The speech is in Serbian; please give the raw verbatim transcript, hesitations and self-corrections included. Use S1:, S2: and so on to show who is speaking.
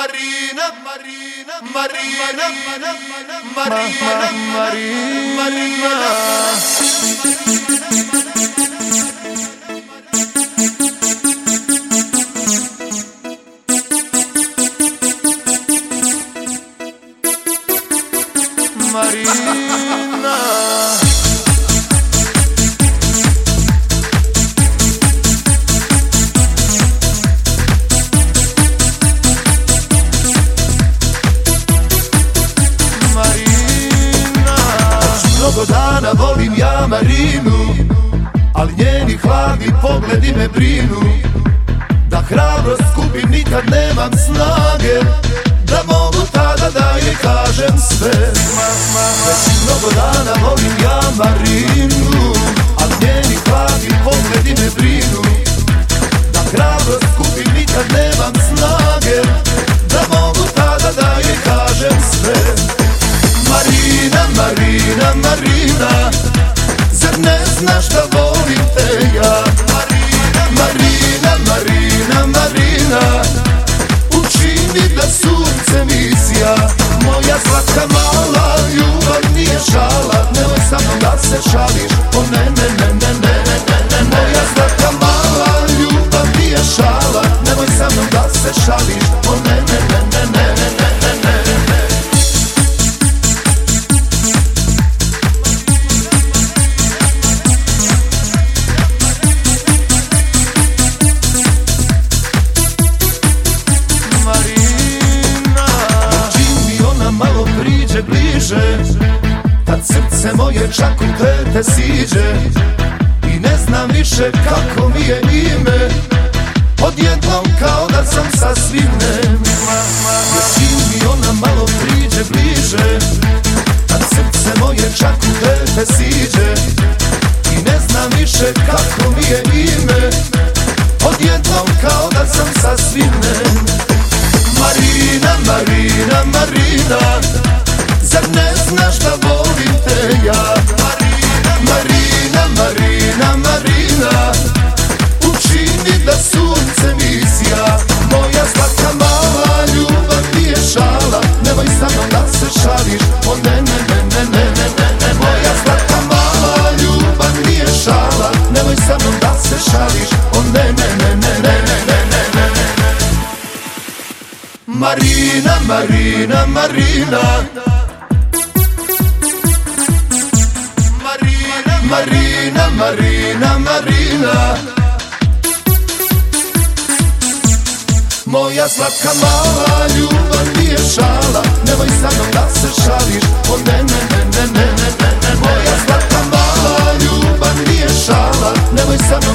S1: Marina, Marina, Marina, Marina, Marina, Marina. Mnogo dana volim ja Marinu, ali njeni hladni pogledi me brinu. Da hrabrost skupim nikad nemam snage, da mogu tada da je kažem sve. Već mnogo dana volim ja Marinu, ali njeni hladni pogledi me brinu. Da hrabrost skupim nikad nemam snage, da mogu tada da je kažem sve. Marina, Marina, Marina, zar ne znaš da volim te ja? Marina, Marina, Marina, učini da sunce mi sja. Moja slatka mala, ljubav nije šala, nemoj sa mnom da se šališ, o ne, ne, ne, ne, ne, ne, ne. Moja slatka mala, ljubav nije šala, nemoj sa mnom da se šališ, o ne, ne, ne, ne, ne, ne, ne, ne, ne. Bliže, kad srce moje čak u pete siđe i ne znam više kako mi je ime, odjednom kao da sam sasvim nema. Jer čim mi ona malo priđe bliže, kad srce moje čak u pete siđe i ne znam više kako mi je ime, odjednom kao da sam sasvim nema. Marina, Marina, Marina, zar ne znaš da volim te ja? Marina, Marina, Marina, učini da sunce mi sja. Moja slatka mala, ljubav nije šala, nemoj sa mnom da se šališ, o ne, ne, ne, ne, ne, ne, ne, ne. Moja slatka mala, ljubav nije šala, nemoj sa mnom da se šališ, o ne, ne, ne, ne, ne, ne, ne, ne, ne, ne. Marina, Marina, Marina, Marina, Marina, Marina, moja slatka mala, ljubav nije šala, nemoj sa mnom da se šališ, o ne, ne, ne, ne, ne, ne, ne. Moja slatka mala, ljubav nije šala, nemoj sa mnom